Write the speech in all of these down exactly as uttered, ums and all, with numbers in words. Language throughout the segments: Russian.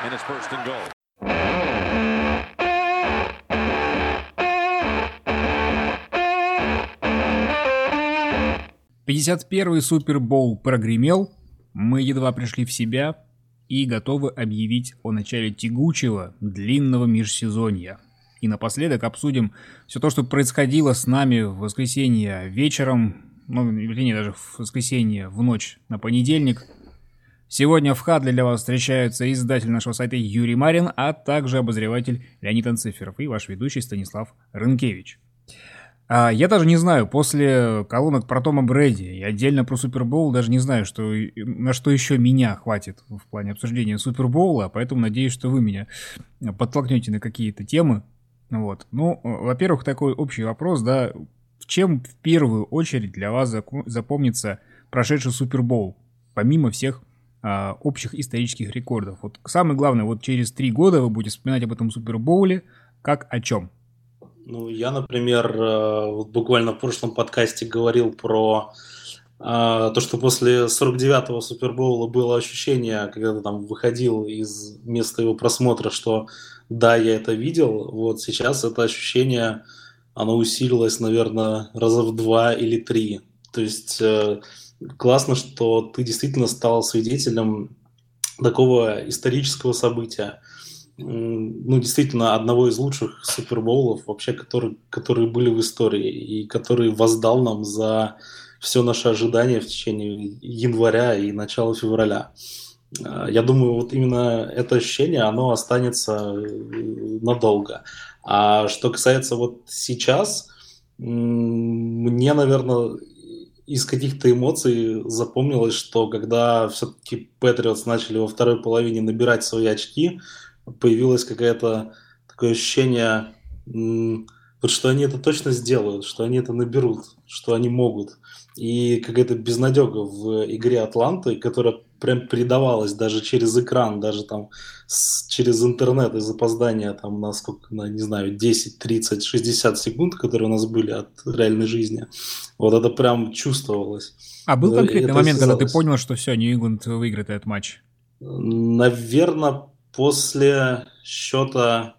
And it's first and goal. пятьдесят первый Супербоул прогремел, мы едва пришли в себя и готовы объявить о начале тягучего, длинного межсезонья. И напоследок обсудим все то, что происходило с нами в воскресенье вечером, ну, вернее, даже в воскресенье в ночь на понедельник. Сегодня в Хадле для вас встречаются издатель нашего сайта Юрий Марин, а также обозреватель Леонид Анциферов и ваш ведущий Станислав Рынкевич. А я даже не знаю, после колонок про Тома Брэди и отдельно про Супербоул даже не знаю, что, на что еще меня хватит в плане обсуждения Супербоула, поэтому надеюсь, что вы меня подтолкнете на какие-то темы. Вот. Ну, во-первых, такой общий вопрос, да, чем в первую очередь для вас запомнится прошедший Супербоул, помимо всех а, общих исторических рекордов? Вот самое главное, вот через три года вы будете вспоминать об этом Супербоуле как о чем? Ну, я, например, вот буквально в прошлом подкасте говорил про а, то, что после сорок девятого Супербоула было ощущение, когда ты там выходил из места его просмотра, что да, я это видел. Вот сейчас это ощущение, оно усилилось, наверное, раза в два или три. То есть э, классно, что ты действительно стал свидетелем такого исторического события. Ну, действительно, одного из лучших супербоулов вообще, которые, которые были в истории и который воздал нам за все наше ожидание в течение января и начала февраля. Я думаю, вот именно это ощущение, оно останется надолго. А что касается вот сейчас, мне, наверное, из каких-то эмоций запомнилось, что когда все-таки Патриотс начали во второй половине набирать свои очки, появилось какое-то такое ощущение, вот что они это точно сделают, что они это наберут, что они могут. И какая-то безнадега в игре Атланты, которая прям передавалась даже через экран, даже там с, через интернет из опоздания там на сколько, на, не знаю, десять, тридцать, шестьдесят секунд, которые у нас были от реальной жизни. Вот это прям чувствовалось. А был конкретный это момент, осязалось. Когда ты понял, что все, Нью-Ингланд выиграет этот матч? Наверное, после счета,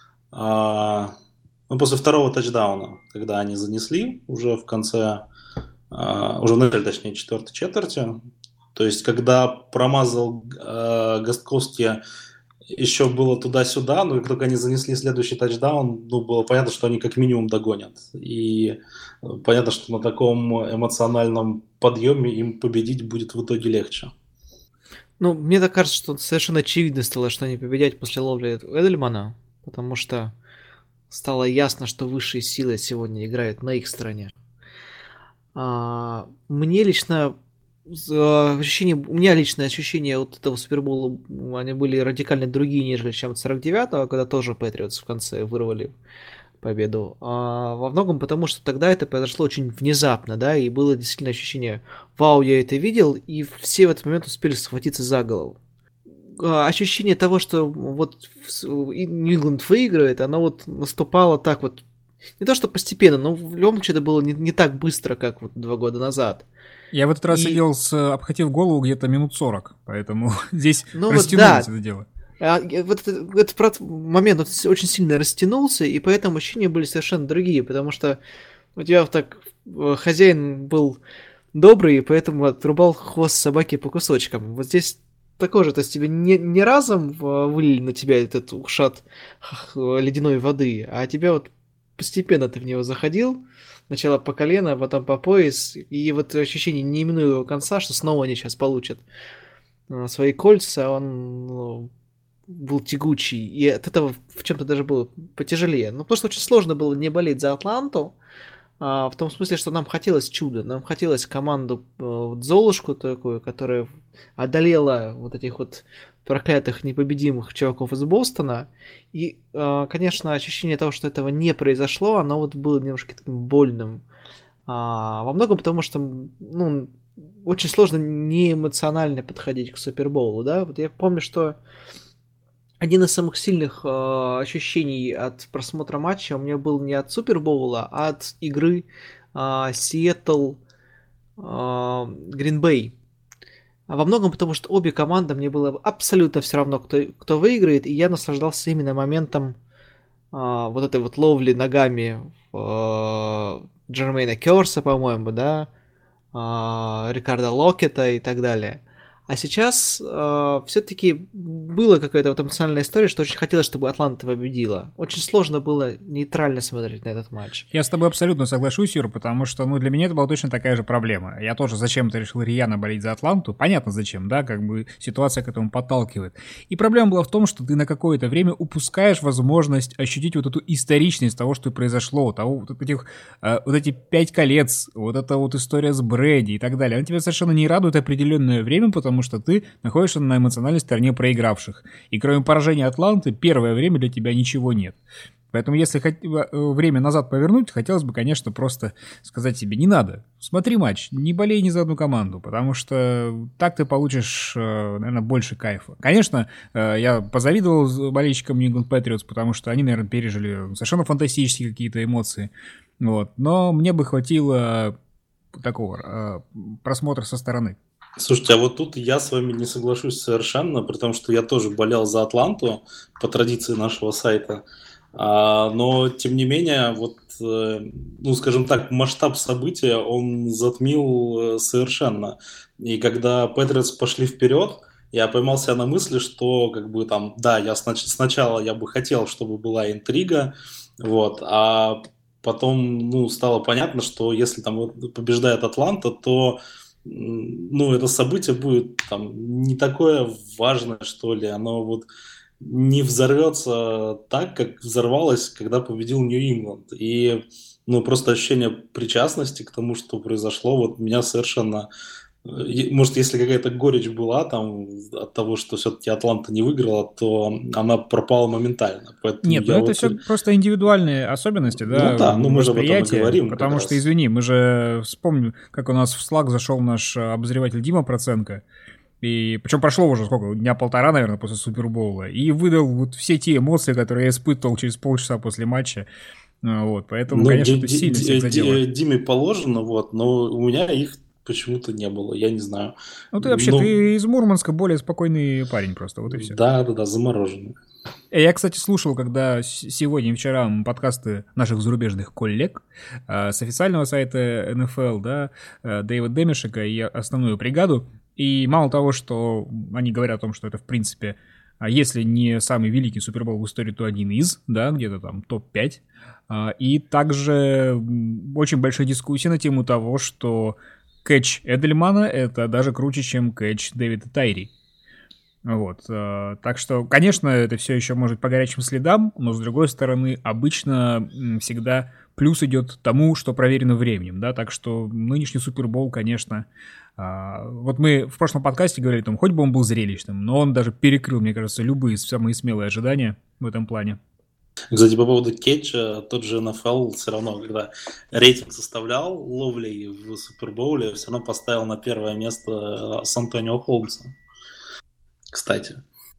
а, ну, после второго тачдауна, когда они занесли уже в конце, а, уже в начале, точнее, четвертой четверти, то есть когда промазал а, Гостковский, еще было туда-сюда, но как только они занесли следующий тачдаун, ну, было понятно, что они как минимум догонят. И понятно, что на таком эмоциональном подъеме им победить будет в итоге легче. Ну, мне так кажется, что совершенно очевидно стало, что они победят после ловли Эдельмана, потому что стало ясно, что высшие силы сегодня играют на их стороне. А, мне лично ощущение, у меня личное ощущение от этого Супербоула, они были радикально другие, нежели чем от сорок девятого, когда тоже Патриотс в конце вырвали победу. А, во многом потому, что тогда это произошло очень внезапно, да, и было действительно ощущение, вау, я это видел, и все в этот момент успели схватиться за голову. А, ощущение того, что вот Нью-Ингланд выиграет, оно вот наступало так вот, не то что постепенно, но в любом случае это было не, не так быстро, как вот два года назад. Я в этот раз и... сидел, с, обхватив голову где-то минут сорок, поэтому здесь ну растянулось вот, да. это дело. А, вот этот, этот момент вот, очень сильно растянулся, и поэтому ощущения были совершенно другие, потому что у тебя вот так хозяин был добрый, и поэтому отрубал хвост собаки по кусочкам. Вот здесь такое же, то есть тебе не, не разом вылили на тебя этот ушат ледяной воды, а тебя вот постепенно ты в него заходил, сначала по колено, потом по пояс, и вот ощущение неименуемого конца, что снова они сейчас получат свои кольца, он ну, был тягучий, и от этого в чем-то даже было потяжелее. Ну, потому что очень сложно было не болеть за Атланту, а, в том смысле, что нам хотелось чуда, нам хотелось команду вот, Золушку такую, которая одолела вот этих вот проклятых непобедимых чуваков из Бостона, и, конечно, ощущение того, что этого не произошло, оно вот было немножко таким больным. А, во многом потому, что, ну, очень сложно не эмоционально подходить к Супербоулу, да, вот я помню, что один из самых сильных э, ощущений от просмотра матча у меня был не от Супербоула, а от игры Сиэтл Грин Бэй. А во многом потому, что обе команды мне было абсолютно все равно, кто, кто выиграет, и я наслаждался именно моментом а, вот этой вот ловли ногами а, Джермейна Керса, по-моему, да, а, Рикардо Локета и так далее. А сейчас э, все-таки была какая-то вот эмоциональная история, что очень хотелось, чтобы Атланта победила. Очень сложно было нейтрально смотреть на этот матч. Я с тобой абсолютно соглашусь, Юр, потому что, ну, для меня это была точно такая же проблема. Я тоже зачем-то решил рьяно болеть за Атланту. Понятно зачем, да, как бы ситуация к этому подталкивает. И проблема была в том, что ты на какое-то время упускаешь возможность ощутить вот эту историчность того, что произошло, того, вот этих, э, вот эти пять колец, вот эта вот история с Брэди и так далее. Она тебя совершенно не радует определенное время, потому что ты находишься на эмоциональной стороне проигравших. И кроме поражения Атланты, первое время для тебя ничего нет. Поэтому если хот... время назад повернуть, хотелось бы, конечно, просто сказать себе, не надо, смотри матч, не болей ни за одну команду, потому что так ты получишь, наверное, больше кайфа. Конечно, я позавидовал болельщикам New England Patriots, потому что они, наверное, пережили совершенно фантастические какие-то эмоции. Вот. Но мне бы хватило такого просмотра со стороны. Слушайте, а вот тут я с вами не соглашусь совершенно, потому что я тоже болел за Атланту по традиции нашего сайта. А, но, тем не менее, вот, ну, скажем так, масштаб события, он затмил совершенно. И когда Патриотс пошли вперед, я поймал себя на мысли, что, как бы, там, да, я снач- сначала я бы хотел, чтобы была интрига, вот, а потом, ну, стало понятно, что если там побеждает Атланта, то ну, это событие будет там не такое важное, что ли, оно вот не взорвется так, как взорвалось, когда победил Нью-Ингланд. И, ну, просто ощущение причастности к тому, что произошло, вот меня совершенно... Может, если какая-то горечь была там от того, что все-таки Атланта не выиграла, то она пропала моментально. Поэтому Нет, ну это вот... все просто индивидуальные особенности, да, ну, да, ну мы же об этом и говорим. Потому что, извини, мы же вспомним, как у нас в Slack зашел наш обозреватель Дима Проценко, и причем прошло уже сколько, дня полтора, наверное, после Супербоула, и выдал вот все те эмоции, которые я испытывал через полчаса после матча. Вот, поэтому, ну, конечно, это сильно всех задело. Диме положено, вот, но у меня их почему-то не было, я не знаю. Ну, ты вообще, но... ты из Мурманска более спокойный парень просто, вот и все. Да, да, да, замороженный. Я, кстати, слушал, когда сегодня и вчера подкасты наших зарубежных коллег с официального сайта эн эф эл, да, Дэйва Демишека и основную бригаду, и мало того, что они говорят о том, что это, в принципе, если не самый великий Супербол в истории, то один из, да, где-то там топ пять, и также очень большая дискуссия на тему того, что кэч Эдельмана — это даже круче, чем кэч Дэвида Тайри. Вот. Так что, конечно, это все еще может по горячим следам, но, с другой стороны, обычно всегда плюс идет тому, что проверено временем, да, так что нынешний Супербол, конечно... Вот мы в прошлом подкасте говорили, там, хоть бы он был зрелищным, но он даже перекрыл, мне кажется, любые самые смелые ожидания в этом плане. Кстати, по поводу кетча, тот же эн эф эл все равно, когда рейтинг составлял ловлей в Супербоуле, все равно поставил на первое место с Антонио Холмса. Кстати.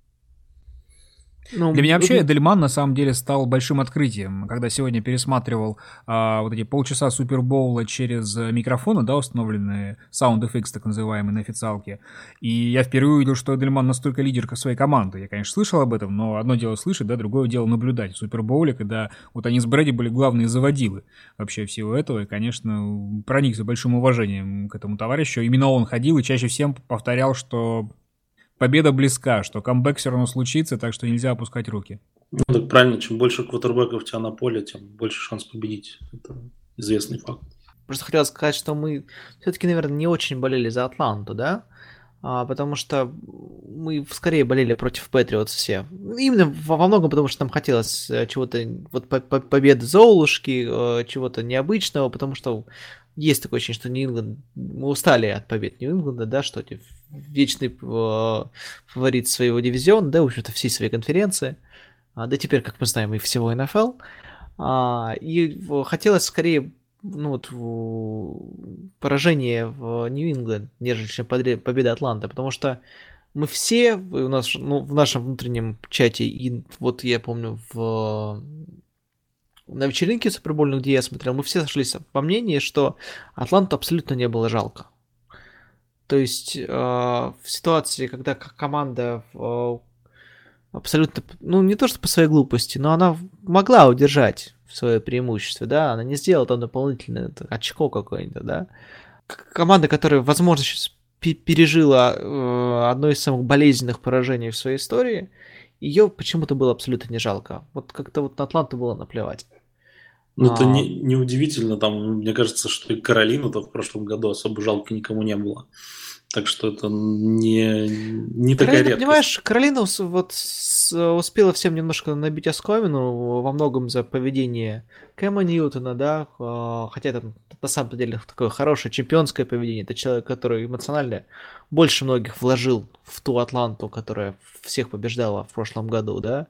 Ну, Для меня вообще Эдельман на самом деле стал большим открытием, когда сегодня пересматривал а, вот эти полчаса Супербоула через микрофоны, да, установленные SoundFX, так называемые, на официалке. И я впервые увидел, что Эдельман настолько лидерка своей команды. Я, конечно, слышал об этом, но одно дело слышать, да, другое дело наблюдать в Супербоуле, когда вот они с Брэди были главные заводилы вообще всего этого. И, конечно, проникся большим уважением к этому товарищу. Именно он ходил и чаще всем повторял, что... победа близка, что камбэк все равно случится, так что нельзя опускать руки. Ну, так правильно, чем больше квотербеков у тебя на поле, тем больше шанс победить. Это известный факт. Просто хотел сказать, что мы все-таки, наверное, не очень болели за Атланту, да? А, потому что мы скорее болели против Патриотс все. Именно во многом потому, что нам хотелось чего-то, вот победы Золушки, чего-то необычного, потому что есть такое ощущение, что Нью-Ингланд, мы устали от побед Нью-Ингланда, да, что вечный э, фаворит своего дивизиона, да, в общем-то, всей своей конференции, а, да теперь, как мы знаем, и всего эн эф эл, а, и хотелось скорее, ну, вот, поражение в Нью-Ингланд, нежели чем победа Атланты, потому что мы все, у нас, ну, в нашем внутреннем чате, и вот я помню, в... на вечеринке супербольной, где я смотрел, мы все сошлись во мнении, что Атланту абсолютно не было жалко. То есть э, в ситуации, когда команда э, абсолютно, ну не то что по своей глупости, но она могла удержать свое преимущество, да, она не сделала там дополнительное очко какое-нибудь, да. Команда, которая, возможно, сейчас пережила э, одно из самых болезненных поражений в своей истории, ее почему-то было абсолютно не жалко. Вот как-то вот на Атланту было наплевать. Ну, это не, не удивительно, там, мне кажется, что и Каролину-то в прошлом году особо жалко никому не было. Так что это не, не такая Каролина, редкость. Понимаешь, Каролина вот с, успела всем немножко набить оскомину во многом за поведение Кэма Ньютона, да, хотя это на самом деле такое хорошее чемпионское поведение. Это человек, который эмоционально больше многих вложил в ту Атланту, которая всех побеждала в прошлом году, да.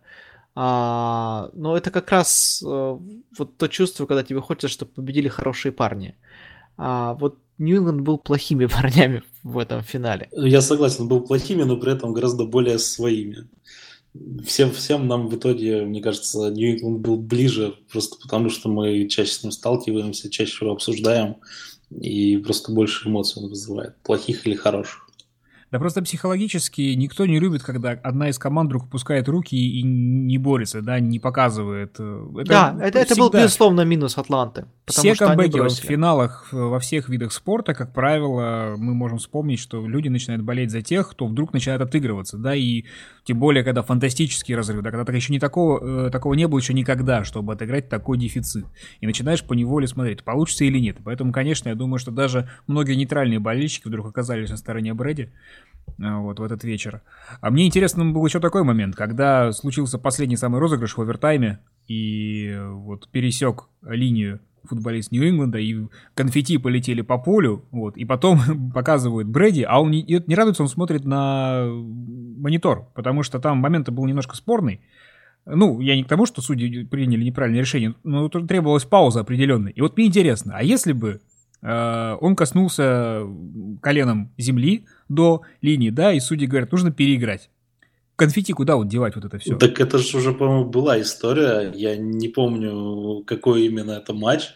А, но это как раз вот то чувство, когда тебе хочется, чтобы победили хорошие парни. А вот Нью-Ингланд был плохими парнями в этом финале. Я согласен, был плохими, но при этом гораздо более своими. Всем, всем нам в итоге, мне кажется, Нью-Ингланд был ближе, просто потому что мы чаще с ним сталкиваемся, чаще его обсуждаем, и просто больше эмоций он вызывает, плохих или хороших. Да просто психологически никто не любит, когда одна из команд вдруг опускает руки и не борется, да, не показывает. Это да, это, это был, безусловно, минус Атланты. Все камбэки в финалах во всех видах спорта, как правило, мы можем вспомнить, что люди начинают болеть за тех, кто вдруг начинает отыгрываться, да, и тем более, когда фантастический разрыв, да, когда так еще не такого, такого не было еще никогда, чтобы отыграть такой дефицит. И начинаешь поневоле смотреть, получится или нет. Поэтому, конечно, я думаю, что даже многие нейтральные болельщики вдруг оказались на стороне Брэди вот в этот вечер. А мне интересно был еще такой момент, когда случился последний самый розыгрыш в овертайме, и вот пересек линию футболист Нью-Ингланда, и конфетти полетели по полю, вот, и потом показывают Брэди, а он не, не радуется, он смотрит на монитор, потому что там момент был немножко спорный. Ну, я не к тому, что судьи приняли неправильное решение, но требовалась пауза определенная. И вот мне интересно, а если бы э, он коснулся коленом земли до линии, да, и судьи говорят, нужно переиграть. Конфетти куда вот девать вот это все? Так это же уже, по-моему, была история. Я не помню, какой именно это матч,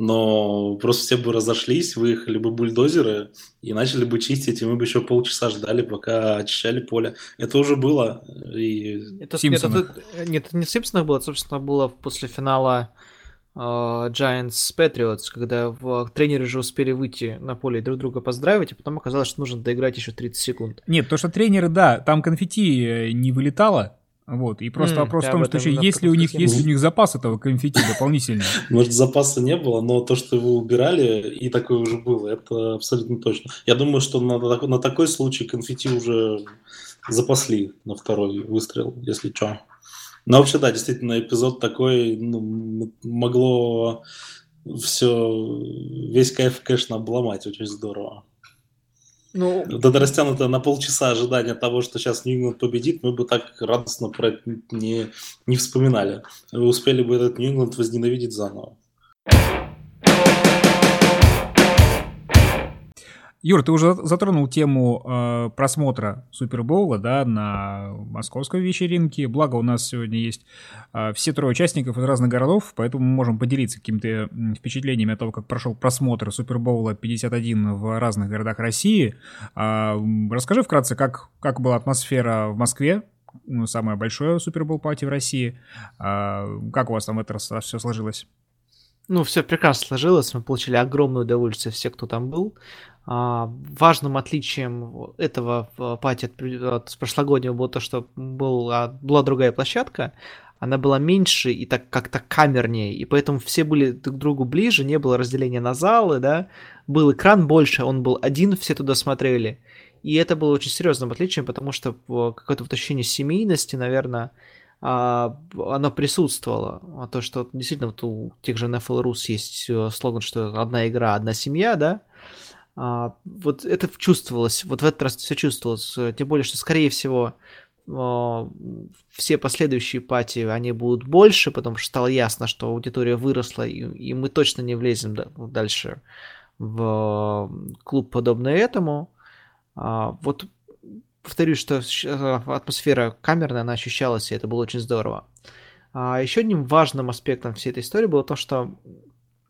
но просто все бы разошлись, выехали бы бульдозеры и начали бы чистить, и мы бы еще полчаса ждали, пока очищали поле. Это уже было. И... Это, нет, это, нет, это не в Симпсонах было, это, собственно, было после финала Uh, Giants Patriots, когда в, тренеры же успели выйти на поле и друг друга поздравить, а потом оказалось, что нужно доиграть еще тридцать секунд. Нет, то, что тренеры, да, там конфетти не вылетало, вот, и просто mm, вопрос в том, что есть ли у них, есть ли у них запас этого конфетти дополнительный. Может, запаса не было, но то, что его убирали, и такое уже было, это абсолютно точно. Я думаю, что на, на такой случай конфетти уже запасли на второй выстрел, если что. Ну, вообще, да, действительно, эпизод такой, ну, могло все, весь кайф, конечно, обломать, очень здорово. Ну... Вот это растянуто на полчаса ожидания того, что сейчас Нью-Ингланд победит, мы бы так радостно про это не, не вспоминали. Вы успели бы этот Нью-Ингланд возненавидеть заново. Юр, ты уже затронул тему э, просмотра Супербоула, да, на московской вечеринке. Благо у нас сегодня есть э, все трое участников из разных городов, поэтому мы можем поделиться какими-то впечатлениями о том, как прошел просмотр Супербоула пятьдесят один в разных городах России. Э, расскажи вкратце, как, как была атмосфера в Москве, ну, самое большое Супербоул-пати в России. Э, как у вас там это все сложилось? Ну, все прекрасно сложилось, мы получили огромное удовольствие, все, кто там был. А, важным отличием этого пати от, от прошлогоднего было то, что был, была другая площадка, она была меньше и так как-то камернее, и поэтому все были друг к другу ближе, не было разделения на залы, да, был экран больше, он был один, все туда смотрели, и это было очень серьезным отличием, потому что какое-то вот ощущение семейности, наверное, оно присутствовало. То, что действительно вот у тех же эн эф эл Rus есть слоган, что одна игра, одна семья, да, вот это чувствовалось, вот в этот раз все чувствовалось, тем более, что, скорее всего, все последующие пати, они будут больше, потому что стало ясно, что аудитория выросла, и, и мы точно не влезем дальше в клуб, подобный этому. Вот повторюсь, что атмосфера камерная, она ощущалась, и это было очень здорово. А еще одним важным аспектом всей этой истории было то, что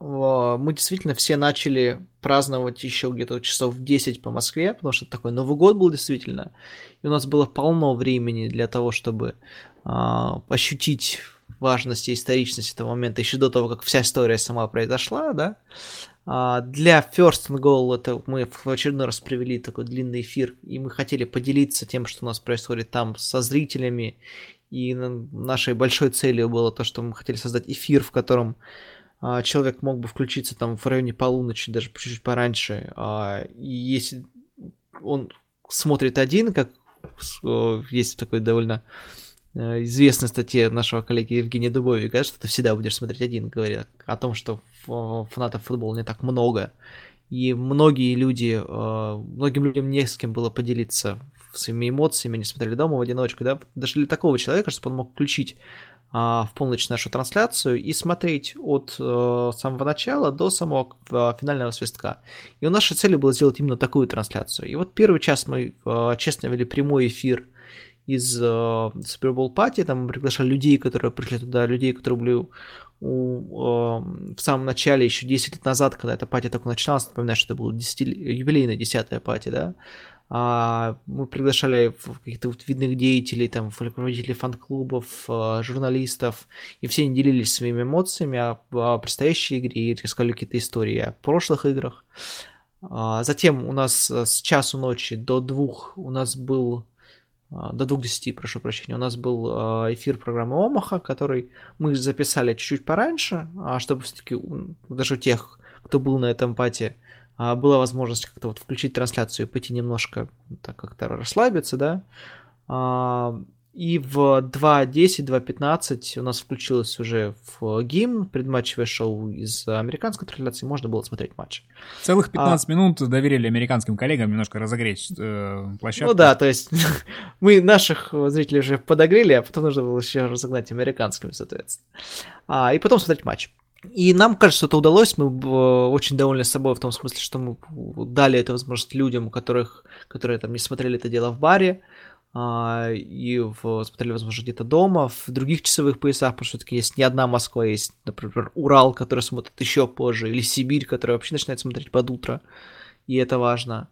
мы действительно все начали праздновать еще где-то часов в десять по Москве, потому что такой Новый год был действительно, и у нас было полно времени для того, чтобы а, ощутить важность и историчность этого момента еще до того, как вся история сама произошла, да. А, для First and Goal это мы в очередной раз провели такой длинный эфир, и мы хотели поделиться тем, что у нас происходит там со зрителями, и нашей большой целью было то, что мы хотели создать эфир, в котором а, человек мог бы включиться там в районе полуночи, даже чуть-чуть пораньше, а, и если он смотрит один, как есть такой довольно известной статье нашего коллеги Евгения Дубовика, что ты всегда будешь смотреть один, говоря о том, что фанатов футбола не так много, и многие люди, многим людям не с кем было поделиться своими эмоциями, они смотрели дома в одиночку, да, даже для такого человека, чтобы он мог включить в полночь нашу трансляцию и смотреть от самого начала до самого финального свистка. И у нашей целью было сделать именно такую трансляцию. И вот первый час мы честно вели прямой эфир из uh, Super Bowl Party, там мы приглашали людей, которые пришли туда, людей, которые были у, uh, в самом начале, еще десять лет назад, когда эта пати только начиналась, напоминаю, что это было юбилейная десятая пати, да, uh, мы приглашали каких-то вот видных деятелей, там, руководителей фан-клубов, uh, журналистов, и все они делились своими эмоциями о, о предстоящей игре, и рассказали какие-то истории о прошлых играх. Uh, затем у нас с часу ночи до двух у нас был до двух десяти, прошу прощения, у нас был эфир программы Омаха, который мы записали чуть-чуть пораньше, чтобы все-таки даже у тех, кто был на этом пати, была возможность как-то вот включить трансляцию и пойти немножко так как-то расслабиться, да. И в два десять, два пятнадцать у нас включилось уже в гимн, предматчевое шоу из американской трансляции, можно было смотреть матч. Целых пятнадцать а... минут доверили американским коллегам немножко разогреть э, площадку. Ну да, то есть мы наших зрителей уже подогрели, а потом нужно было еще разогнать американским, соответственно. А, и потом смотреть матч. И нам кажется, что это удалось, мы очень довольны собой в том смысле, что мы дали эту возможность людям, у которых, которые там не смотрели это дело в баре, и в, смотрели, возможно, где-то дома, в других часовых поясах, потому что все-таки есть не одна Москва, есть, например, Урал, который смотрит еще позже, или Сибирь, которая вообще начинает смотреть под утро, и это важно.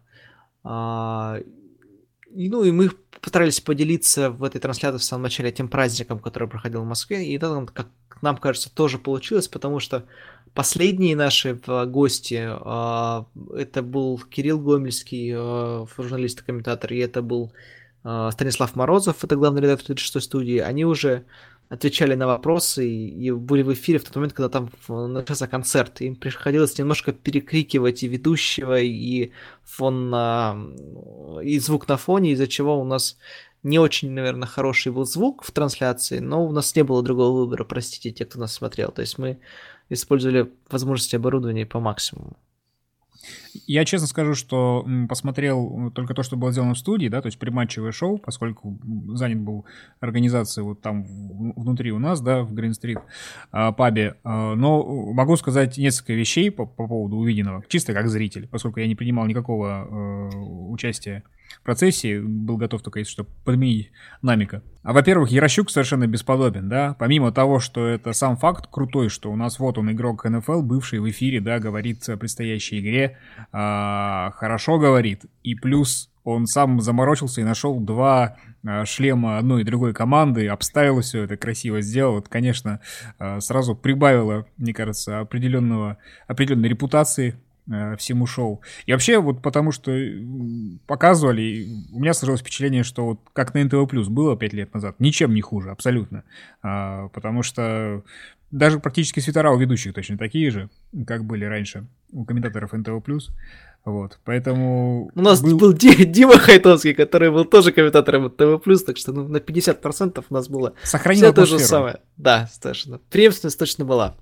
И, ну, и мы постарались поделиться в этой трансляции в самом начале тем праздником, который проходил в Москве, и это, как нам кажется, тоже получилось, потому что последние наши гости, это был Кирилл Гомельский, журналист и комментатор, и это был Станислав Морозов, это главный редактор тридцать шестой студии, они уже отвечали на вопросы и были в эфире в тот момент, когда там начался концерт. Им приходилось немножко перекрикивать и ведущего, и фон, и звук на фоне, из-за чего у нас не очень, наверное, хороший был звук в трансляции, но у нас не было другого выбора, простите, те, кто нас смотрел. То есть мы использовали возможности оборудования по максимуму. Я честно скажу, что посмотрел только то, что было сделано в студии, да, то есть предматчевое шоу, поскольку занят был организацией вот там внутри у нас, да, в Грин-стрит пабе, но могу сказать несколько вещей по, по поводу увиденного, чисто как зритель, поскольку я не принимал никакого э, участия в процессе, был готов только, если что, подменить Намика. А, во-первых, Ярощук совершенно бесподобен, да, помимо того, что это сам факт крутой, что у нас вот он, игрок эн эф эл, бывший в эфире, да, говорит о предстоящей игре, а, хорошо говорит, и плюс он сам заморочился и нашел два а, шлема одной и другой команды, обставил все это, красиво сделал, это, конечно, а, сразу прибавило, мне кажется, определенного, определенной репутации всему шоу. И вообще, вот потому что показывали, у меня сложилось впечатление, что вот как на эн тэ вэ плюс было пять лет назад, ничем не хуже, абсолютно. А, потому что даже практически свитера у ведущих точно такие же, как были раньше у комментаторов эн тэ вэ плюс. Вот, поэтому... У нас был, был Дима Хайтовский, который был тоже комментатором эн тэ вэ плюс, так что ну, на пятьдесят процентов у нас было сохранил все то же самое. Да, точно. Преемственность точно была.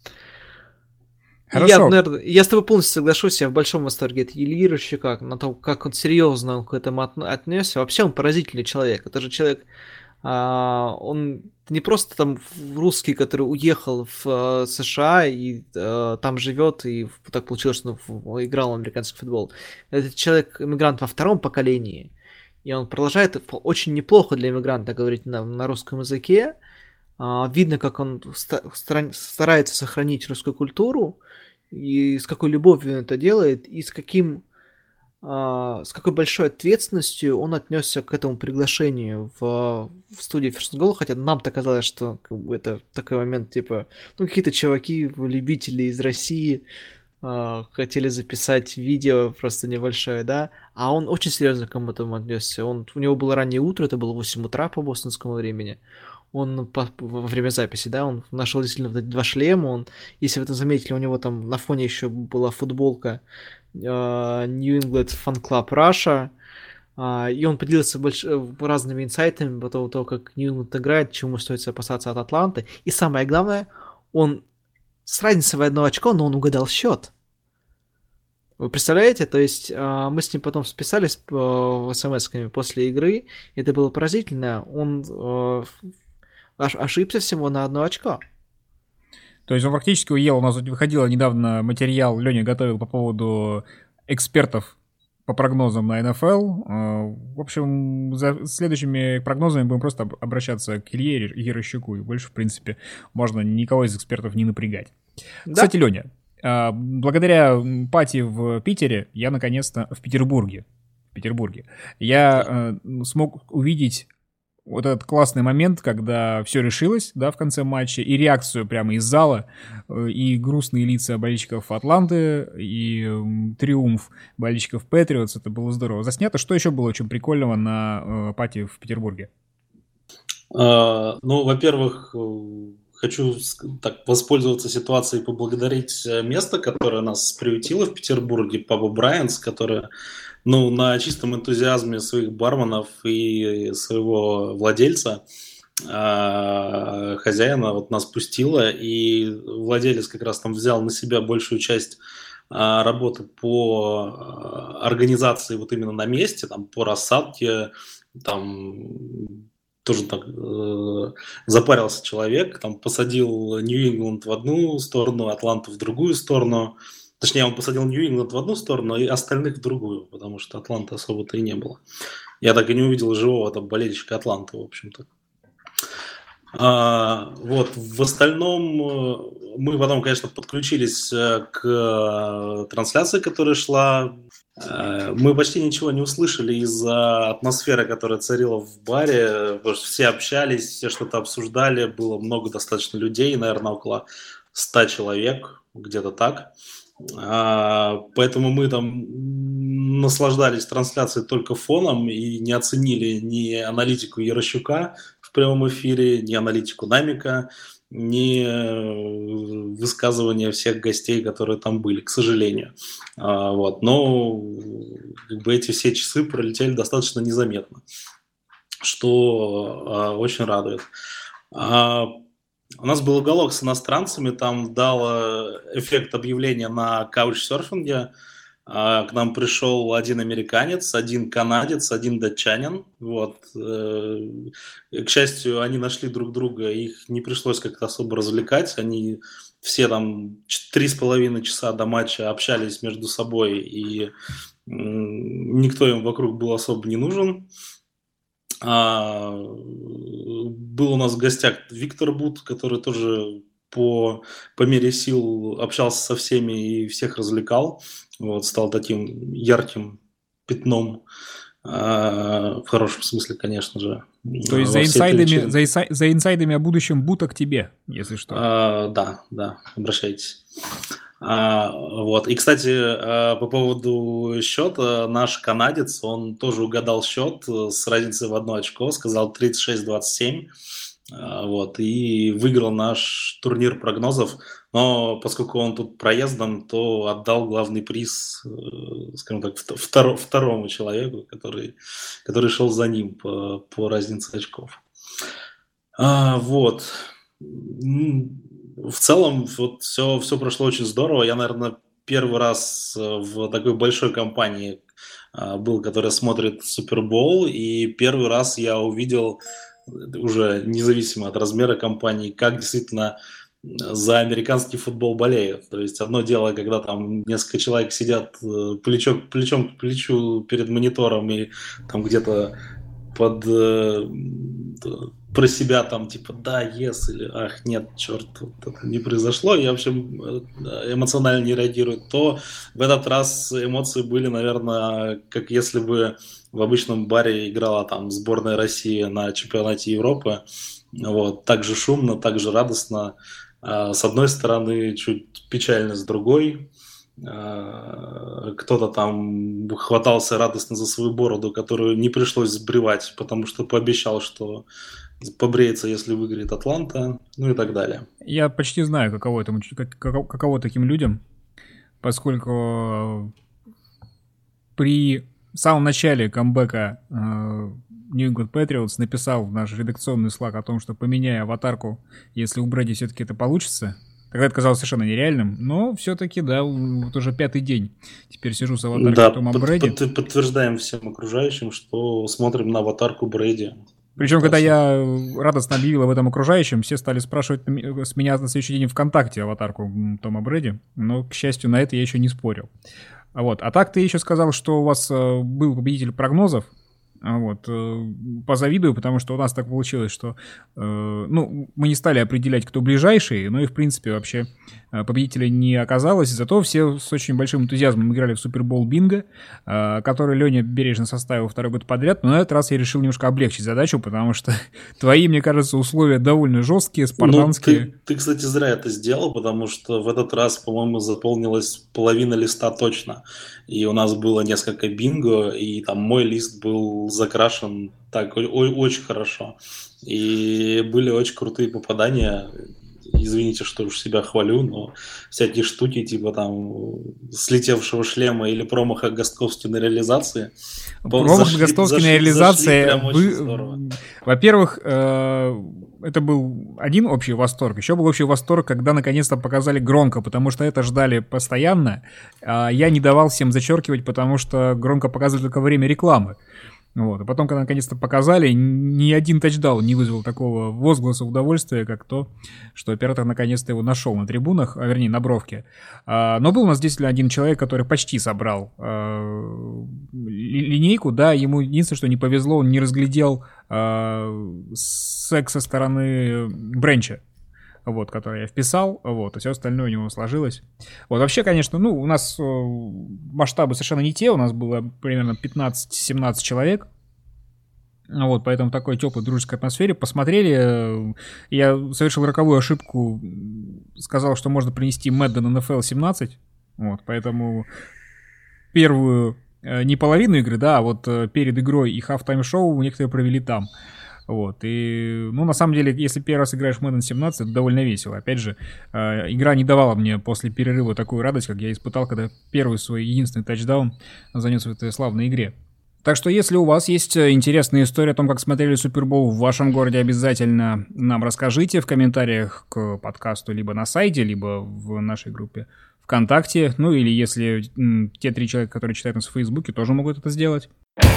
Я, наверное, я с тобой полностью соглашусь, я в большом восторге от Ильи Рощука, на то, как он серьезно к этому отнесся. Вообще он поразительный человек. Это же человек, а, он не просто там русский, который уехал в а, США и а, там живет, и так получилось, что он играл в американский футбол. Это человек, иммигрант во втором поколении, и он продолжает очень неплохо для иммигранта говорить на, на русском языке. А, видно, как он ста- старается сохранить русскую культуру. и с какой любовью он это делает, и с каким с какой большой ответственностью он отнесся к этому приглашению в, в студии First Goal, хотя нам-то казалось, что как бы, это такой момент, типа, ну, какие-то чуваки, любители из России э, хотели записать видео просто небольшое, да, а он очень серьезно к этому отнесся. Он, у него было раннее утро, это было восемь утра по бостонскому времени. Он по, во время записи, да, он нашел действительно два шлема, он, если вы это заметили, у него там на фоне еще была футболка New England Fan Club Russia, uh, и он поделился больш... разными инсайтами по поводу того, как New England играет, чему стоит опасаться от Атланты. И самое главное, он с разницей в одно очко, но он угадал счет. Вы представляете? То есть uh, мы с ним потом списались uh, смс-ками после игры, и это было поразительно. Он uh, ошибся всего на одно очко. То есть он фактически уел, у нас выходил недавно материал, Леня готовил по поводу экспертов по прогнозам на эн эф эл. В общем, за следующими прогнозами будем просто обращаться к Илье Ярощуку, и больше, в принципе, можно никого из экспертов не напрягать. Да? Кстати, Леня, благодаря пати в Питере я наконец-то в Петербурге. В Петербурге. Я смог увидеть вот этот классный момент, когда все решилось, да, в конце матча, и реакцию прямо из зала, и грустные лица болельщиков Атланты, и триумф болельщиков Патриотс, это было здорово заснято. Что еще было очень прикольного на э, пати в Петербурге? А, ну, во-первых, хочу так воспользоваться ситуацией и поблагодарить место, которое нас приютило в Петербурге, Паба Брайанс, которое ну, на чистом энтузиазме своих барменов и своего владельца, э, хозяина, вот нас пустило, и владелец как раз там взял на себя большую часть э, работы по организации вот именно на месте, там, по рассадке, там тоже так э, запарился человек, там посадил Нью-Ингланд в одну сторону, Атланту в другую сторону. Точнее, он посадил Нью-Ингланд в одну сторону, и остальных в другую, потому что Атланты особо-то и не было. Я так и не увидел живого там болельщика Атланты, в общем-то. А, вот, в остальном мы потом, конечно, подключились к трансляции, которая шла. Мы почти ничего не услышали из-за атмосферы, которая царила в баре, потому что все общались, все что-то обсуждали, было много достаточно людей, наверное, около ста человек, где-то так. Поэтому мы там наслаждались трансляцией только фоном и не оценили ни аналитику Ярощука в прямом эфире, ни аналитику Намика, ни высказывания всех гостей, которые там были, к сожалению. Вот. Но как бы эти все часы пролетели достаточно незаметно, что очень радует. У нас был уголок с иностранцами, там дал эффект объявления на каучсерфинге. К нам пришел один американец, один канадец, один датчанин. Вот. К счастью, они нашли друг друга, их не пришлось как-то особо развлекать. Они все там три с половиной часа до матча общались между собой, и никто им вокруг был особо не нужен. А, был у нас в гостях Виктор Бут, который тоже по, по мере сил общался со всеми и всех развлекал. Вот, стал таким ярким пятном, а, в хорошем смысле, конечно же. То есть за инсайдами, за, инсай, за инсайдами о будущем Бута к тебе, если что. А, да, да, обращайтесь. А, вот. И, кстати, по поводу счета, наш канадец, он тоже угадал счет с разницей в одно очко, сказал тридцать шесть двадцать семь, вот, и выиграл наш турнир прогнозов. Но поскольку он тут проездом, то отдал главный приз, скажем так, втор, второму человеку, который, который шел за ним по, по разнице очков. А, вот. В целом, вот все, все прошло очень здорово. Я, наверное, первый раз в такой большой компании был, которая смотрит Супербоул, и первый раз я увидел, уже независимо от размера компании, как действительно за американский футбол болеют. То есть одно дело, когда там несколько человек сидят плечо, плечом к плечу перед монитором и там где-то под про себя там, типа, да, yes, или ах, нет, черт, вот это не произошло, я, в общем, эмоционально не реагирую, то в этот раз эмоции были, наверное, как если бы в обычном баре играла там сборная России на чемпионате Европы, вот, так же шумно, так же радостно, с одной стороны, чуть печально, с другой. Кто-то там хватался радостно за свою бороду, которую не пришлось сбривать, потому что пообещал, что побреется, если выиграет Атланта, ну и так далее. Я почти знаю, каково, этому, каково, каково таким людям, поскольку при самом начале камбэка New England Patriots написал в наш редакционный слаг о том, что поменяя аватарку, если у Брэди все-таки это получится. Тогда это казалось совершенно нереальным, но все-таки, да, вот уже пятый день. Теперь сижу с аватаркой да, Тома под, Брэди. Под, подтверждаем всем окружающим, что смотрим на аватарку Брэди. Причем, когда я радостно объявил об этом окружающим, все стали спрашивать с меня на следующий день ВКонтакте аватарку Тома Брэди, но, к счастью, на это я еще не спорил. Вот. А так ты еще сказал, что у вас был победитель прогнозов. Вот, позавидую, потому что у нас так получилось, что э, ну, мы не стали определять, кто ближайший, но и, в принципе, вообще победителя не оказалось. Зато все с очень большим энтузиазмом играли в Супербол Бинго, э, который Леня бережно составил второй год подряд, но на этот раз я решил немножко облегчить задачу, потому что твои, мне кажется, условия довольно жесткие, спартанские. Ну, ты, ты, кстати, зря это сделал, потому что в этот раз, по-моему, заполнилась половина листа точно. И у нас было несколько бинго, и там мой лист был закрашен так очень хорошо. И были очень крутые попадания. Извините, что уж себя хвалю, но всякие штуки типа там слетевшего шлема или промаха Гостковски на реализации. Промах Гостковски на реализации. Вы... Во-первых, э- это был один общий восторг. Еще был общий восторг, когда наконец-то показали громко, потому что это ждали постоянно. А я не давал всем зачеркивать, потому что громко показывали только во время рекламы. Вот. И потом, когда наконец-то показали, ни один тачдаун не вызвал такого возгласа удовольствия, как то, что оператор наконец-то его нашел на трибунах, а вернее на бровке. А, но был у нас действительно один человек, который почти собрал а, линейку, да, ему единственное, что не повезло, он не разглядел а, секс со стороны Бренча. Вот, который я вписал, вот, а все остальное у него сложилось. Вот, вообще, конечно, ну, у нас э, масштабы совершенно не те, у нас было примерно пятнадцать-семнадцать человек, вот, поэтому в такой теплой дружеской атмосфере посмотрели. Я совершил роковую ошибку, сказал, что можно принести Madden эн эф эл семнадцать, вот, поэтому первую, э, не половину игры, да, а вот э, перед игрой и halftime-шоу некоторые провели там. Вот, и, ну, на самом деле, если первый раз играешь в Madden семнадцать, это довольно весело. Опять же, э, игра не давала мне после перерыва такую радость, как я испытал, когда первый свой единственный тачдаун занес в этой славной игре. Так что, если у вас есть интересная история о том, как смотрели Супербол в вашем городе, обязательно нам расскажите в комментариях к подкасту либо на сайте, либо в нашей группе ВКонтакте. Ну, или если м, те три человека, которые читают нас в Фейсбуке, тоже могут это сделать.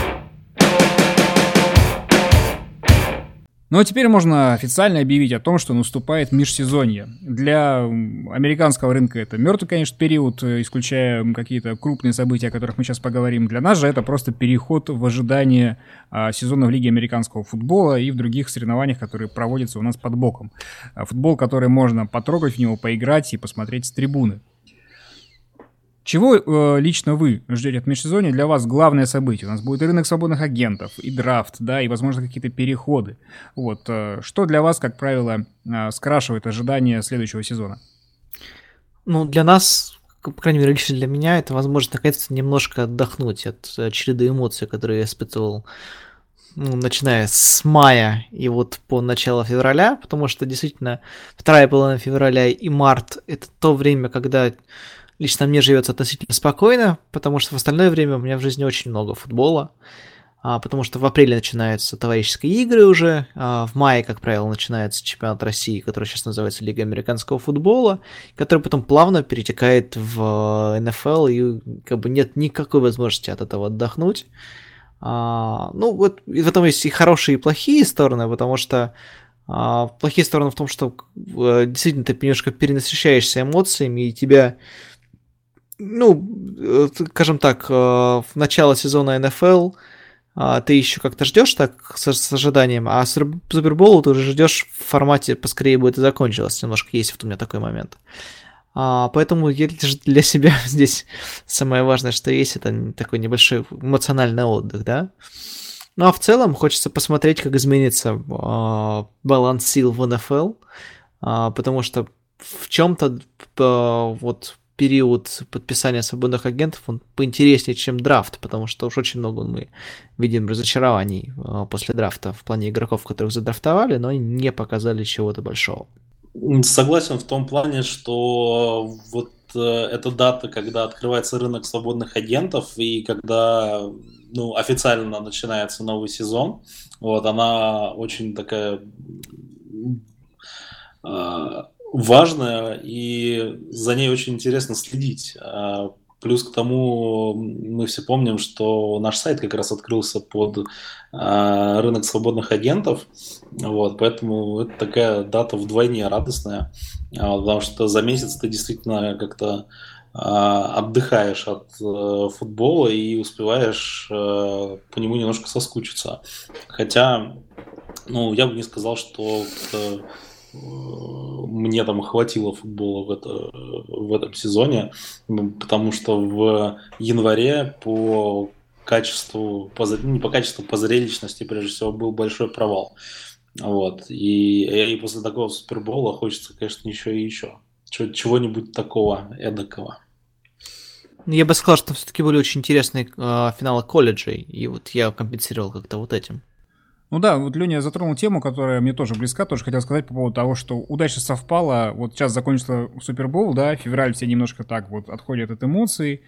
Ну а теперь можно официально объявить о том, что наступает межсезонье. Для американского рынка это мертвый, конечно, период, исключая какие-то крупные события, о которых мы сейчас поговорим. Для нас же это просто переход в ожидание а, сезона в Лиге американского футбола и в других соревнованиях, которые проводятся у нас под боком. А, футбол, который можно потрогать в него, поиграть и посмотреть с трибуны. Чего э, лично вы ждете от межсезонья? Для вас главное событие. У нас будет и рынок свободных агентов, и драфт, да, и, возможно, какие-то переходы. Вот. Э, что для вас, как правило, э, скрашивает ожидания следующего сезона? Ну, для нас, по крайней мере, лично для меня, это возможность наконец-то немножко отдохнуть от череды эмоций, которые я испытывал, ну, начиная с мая и вот по началу февраля, потому что действительно вторая половина февраля и март — это то время, когда лично мне живется относительно спокойно, потому что в остальное время у меня в жизни очень много футбола, а, потому что в апреле начинаются товарищеские игры уже, а в мае, как правило, начинается чемпионат России, который сейчас называется Лига американского футбола, который потом плавно перетекает в эн эф эл, и как бы нет никакой возможности от этого отдохнуть. А, ну, вот в этом есть и хорошие, и плохие стороны, потому что а, плохие стороны в том, что а, действительно ты немножко перенасыщаешься эмоциями, и тебя, ну, скажем так, в начало сезона эн эф эл а, ты еще как-то ждешь так с, с ожиданием, а Супербоул ты уже ждешь в формате поскорее бы это закончилось. Немножко есть вот у меня такой момент. А, поэтому я для себя здесь самое важное, что есть, это такой небольшой эмоциональный отдых, да. Ну а в целом хочется посмотреть, как изменится а, баланс сил в эн эф эл, а, потому что в чем-то а, вот период подписания свободных агентов он поинтереснее, чем драфт, потому что уж очень много мы видим разочарований а, после драфта в плане игроков, которых задрафтовали, но не показали чего-то большого. Согласен в том плане, что вот э, эта дата, когда открывается рынок свободных агентов и когда ну, официально начинается новый сезон, вот, она очень такая э, важная, и за ней очень интересно следить. Э, плюс к тому, мы все помним, что наш сайт как раз открылся под э, рынок свободных агентов, вот, поэтому это такая дата вдвойне радостная, э, потому что за месяц ты действительно как-то э, отдыхаешь от э, футбола и успеваешь э, по нему немножко соскучиться. Хотя, ну, я бы не сказал, что э, мне там хватило футбола в, это, в этом сезоне, потому что в январе по качеству, по, не по качеству, по зрелищности, прежде всего, был большой провал. Вот. И, и после такого Супербола хочется, конечно, еще и еще. Чего-нибудь такого эдакого. Я бы сказал, что все-таки были очень интересные э, финалы колледжей, и вот я компенсировал как-то вот этим. Ну да, вот Леня затронул тему, которая мне тоже близка, тоже хотел сказать по поводу того, что удача совпала, вот сейчас закончился Супербоул, да, февраль все немножко так вот отходят от эмоций,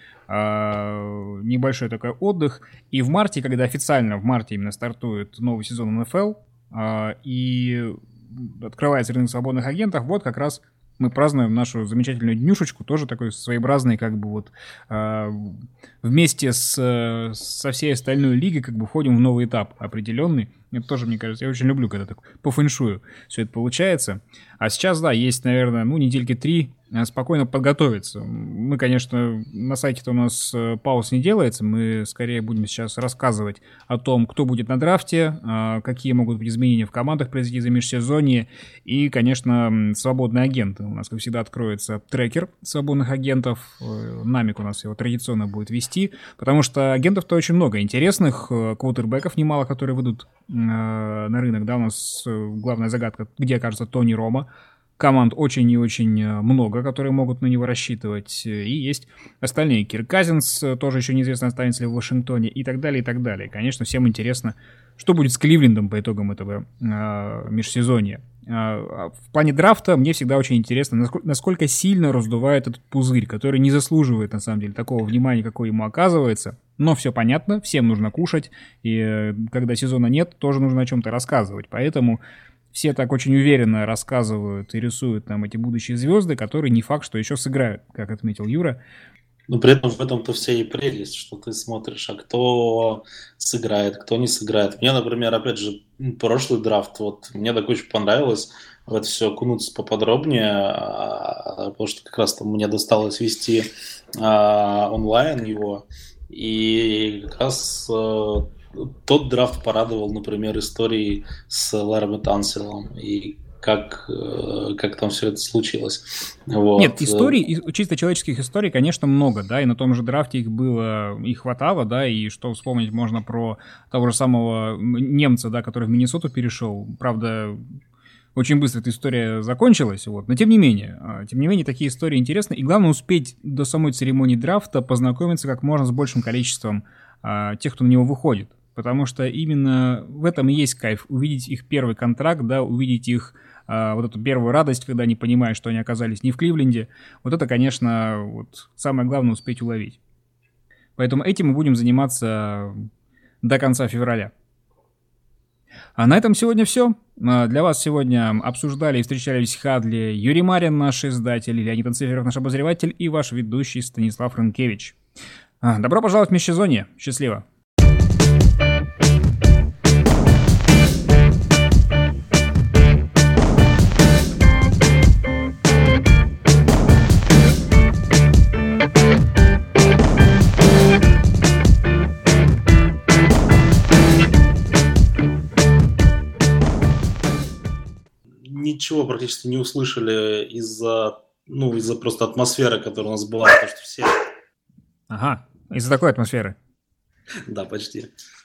э, небольшой такой отдых, и в марте, когда официально в марте именно стартует новый сезон эн эф эл, э, и открывается рынок свободных агентов, вот как раз мы празднуем нашу замечательную днюшечку, тоже такой своеобразный, как бы вот э, вместе с, со всей остальной лигой как бы входим в новый этап определенный. Это тоже, мне кажется, я очень люблю, когда так по фэншую все это получается. А сейчас, да, есть, наверное, ну, недельки три спокойно подготовиться. Мы, конечно, на сайте-то у нас пауз не делается, мы скорее будем сейчас рассказывать о том, кто будет на драфте, какие могут быть изменения в командах произойти за межсезонье, и, конечно, свободные агенты. У нас, как всегда, откроется трекер свободных агентов, Намик у нас его традиционно будет вести, потому что агентов-то очень много интересных, квотербеков немало, которые выйдут на рынок, да, у нас главная загадка, где окажется Тони Ромо. Команд очень и очень много, которые могут на него рассчитывать. И есть остальные. Кирк Казинс, тоже еще неизвестно, останется ли в Вашингтоне, и так далее, и так далее. Конечно, всем интересно, что будет с Кливлендом по итогам этого э, межсезонья. Э, в плане драфта мне всегда очень интересно, насколько, насколько сильно раздувает этот пузырь, который не заслуживает, на самом деле, такого внимания, какое ему оказывается. Но все понятно, всем нужно кушать, и э, когда сезона нет, тоже нужно о чем-то рассказывать. Поэтому все так очень уверенно рассказывают и рисуют нам эти будущие звезды, которые не факт, что еще сыграют, как отметил Юра. Но при этом в этом-то вся и прелесть, что ты смотришь, а кто сыграет, кто не сыграет. Мне, например, опять же, прошлый драфт, вот мне так очень понравилось в это все окунуться поподробнее, потому что как раз там мне досталось вести а, онлайн его, и как раз а, тот драфт порадовал, например, историей с Ларами Танселом и как, как там все это случилось. Вот. Нет, историй, чисто человеческих историй, конечно, много, да, и на том же драфте их было, их хватало, да, и что вспомнить можно про того же самого немца, да, который в Миннесоту перешел, правда, очень быстро эта история закончилась, вот, но тем не менее, тем не менее, такие истории интересны, и главное успеть до самой церемонии драфта познакомиться как можно с большим количеством а, тех, кто на него выходит. Потому что именно в этом и есть кайф. Увидеть их первый контракт, да, увидеть их а, вот эту первую радость, когда они понимают, что они оказались не в Кливленде. Вот это, конечно, вот самое главное успеть уловить. Поэтому этим мы будем заниматься до конца февраля. А на этом сегодня все. Для вас сегодня обсуждали и встречались Хадли, Юрий Марин, наш издатель, Леонид Анциферов, наш обозреватель, и ваш ведущий Станислав Рынкевич. Добро пожаловать в межсезонье. Счастливо! ничего практически не услышали из-за, ну, из-за просто атмосферы, которая у нас была, потому что все... Ага, из-за такой атмосферы. Да, почти.